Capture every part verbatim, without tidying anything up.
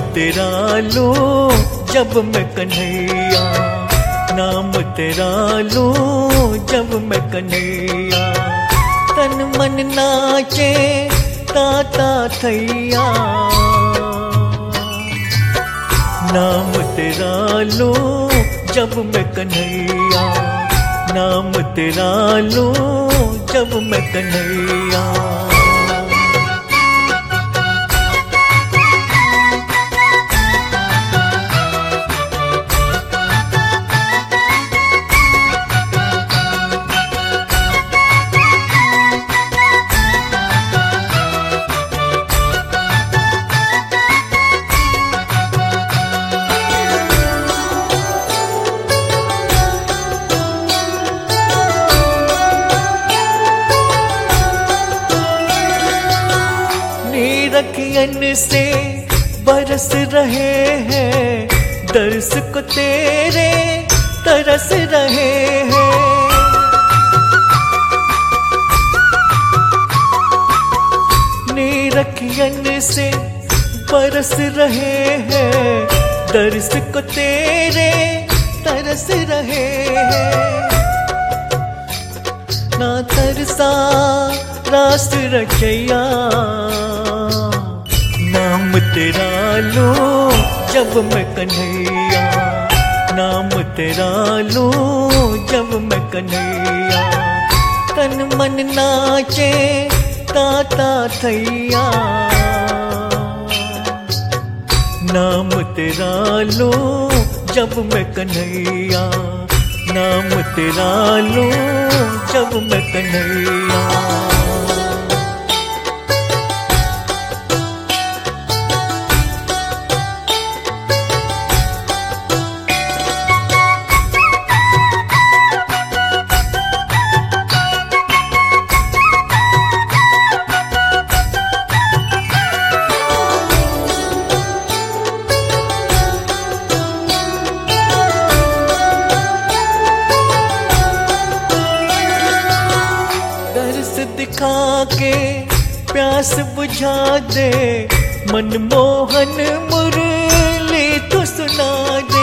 तेरा लूं जब मैं कन्हैया, नाम तेरा लूं जब मैं कन्हैया। तन मन नाचे ताता थैया, नाम तेरा लूं जब मैं कन्हैया, नाम तेरा लूं जब मैं कन्हैया। अखियन से बरस रहे हैं, दर्श को तेरे तरस रहे हैं। नीरखियन से बरस रहे हैं, दर्श को तेरे तरस रहे हैं। ना तरसा रास रचैया, नाम तेरा लूं जब मैं कन्हैया, नाम तेरा लूं जब मैं कन्हैया। तन मन नाचे ताता थैया, नाम तेरा लूं जब मैं कन्हैया, नाम तेरा लूं जब मैं कन्हैया। दिखा के प्यास बुझा दे, मनमोहन मुरली तो सुना दे।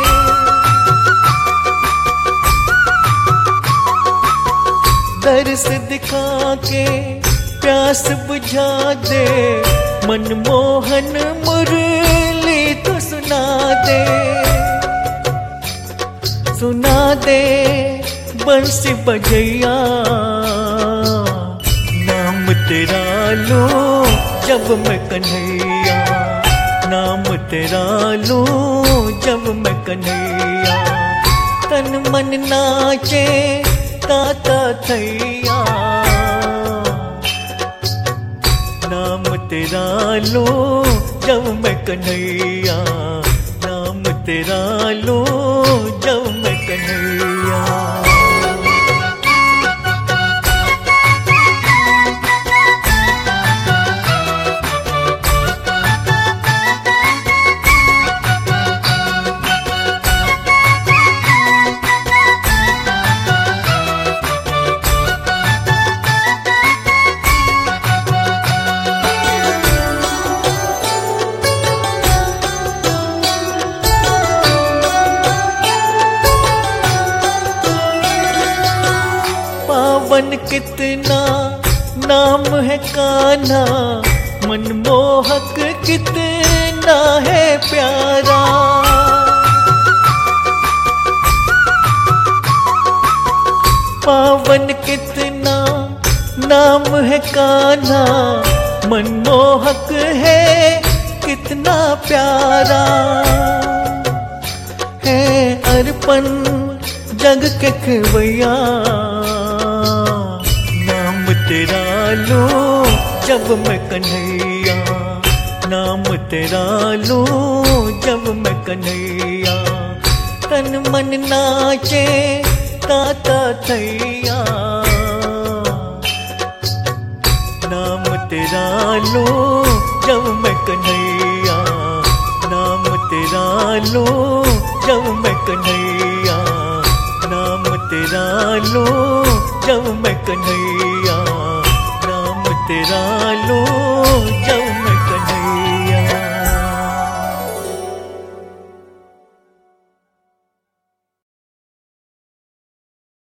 दर्श दिखा के प्यास बुझा दे, मनमोहन मुरली तो सुना दे। सुना दे बंसी बजैया, नाम तेरा लूं जब मैं कन्हैया, नाम तेरा लूं जब मैं कन्हैया। तन मन नाचे ताता थैया, नाम तेरा लूं जब मैं कन्हैया, नाम तेरा लूं जब मैं कन्हैया। पावन कितना नाम है कान्हा, मनमोहक कितना है प्यारा। पावन कितना नाम है कान्हा, मनमोहक है कितना प्यारा। है अर्पण जग के खवैया, नाम तेरा लूं जब मैं कन्हैया, नाम तेरा लूं जब मैं कन्हैया। तन मन नाचे ताता थैया, नाम तेरा लूं जब मैं कन्हैया, नाम तेरा लूं जब मैं कन्हैया, नाम तेरा लूं जब मैं कन्हैया, नाम तेरा लूं जब मैं कन्हैया।